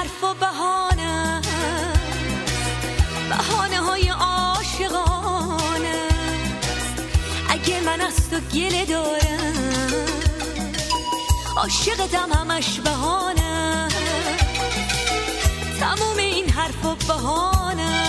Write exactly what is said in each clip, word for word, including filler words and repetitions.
حرف و بهانه، بهانه های عاشقانه. اگه من از تو گله دارم، عاشقتم همش بهانه. تموم این حرف و بهانه.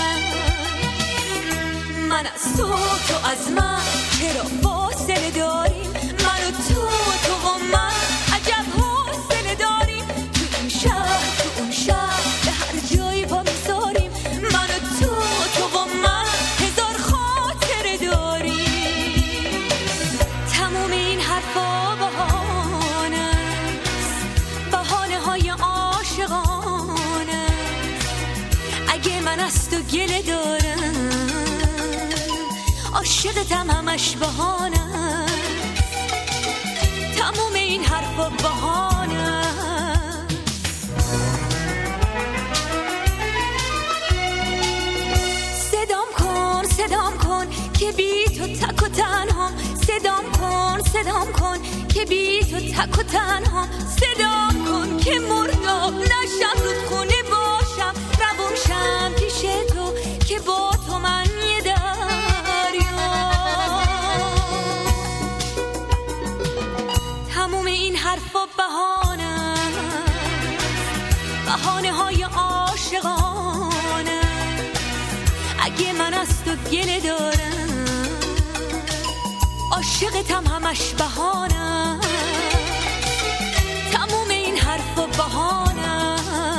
من از تو، تو از من، چرا فاصله داریم؟ من و تو، تو و من، عجب حوصله داریم. تو این شهر، تو اون شهر، به هر جایی پا میذاریم. من و تو، تو و من، هزار خاطره داریم. تموم این حرفا بهانه، بهانه های عاشقانه. اگه من از تو گله دارم، عاشقتم همش بهانه. تموم این حرفا بهانه. صدام کن، صدام کن که بی تو تک و تنهام. صدام کن، صدام کن که بی تو تک و تنهام. صدام کن که مردم نشم، رود خونه باشم، روون شم پیش تو که با تو من یه دریا. تموم این حرفا بهانه، بهانه های عاشقانه. اگه من از تو گله دارم، عاشقتم همش بهانه. تموم این حرفا بهانه.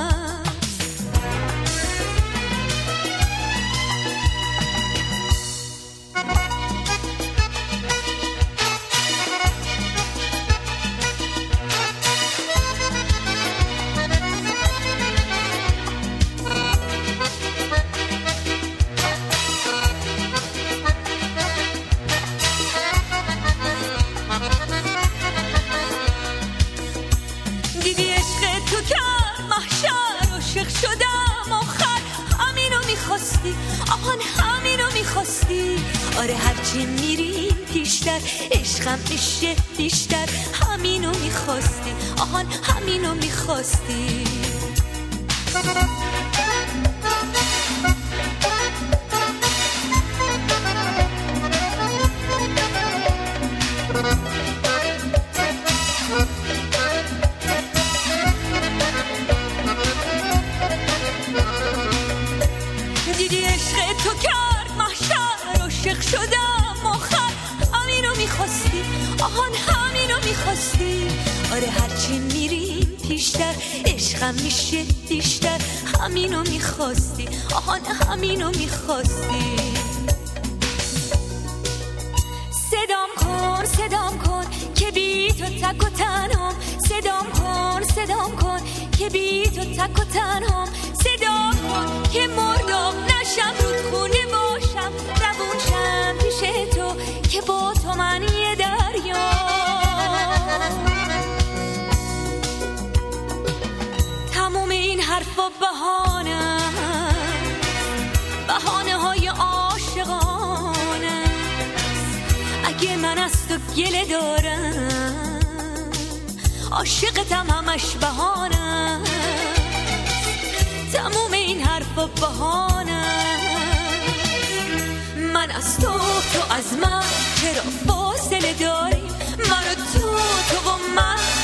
آره هرچی میریم پیشتر، عشقم میشه بیشتر. همینو میخواستی، آهان همینو میخواستی. دیدی عشق تو کرد محشر، عاشق شدم آخر. همینو میخواستی، آهان همینو میخواستی. آره هرچی میریم پیشتر، عشقم میشه بیشتر. همینو میخواستی، آهان همینو میخواستی. صدام کن، صدام کن که بی تو تک و تنهام. صدام کن، صدام کن که بی تو تک و تنهام. صدام کن که مردم نشم، رود خونه باشم، روون شم پیش تو که با تو من یه دریا. تموم این حرفا بهانه، بهانه های عاشقانه. اگه من از تو گله دارم، عاشقتم همش بهانه. تموم این حرفا بهانه. من از تو، تو از من، چرا فاصله داریم؟ من و تو، تو و من،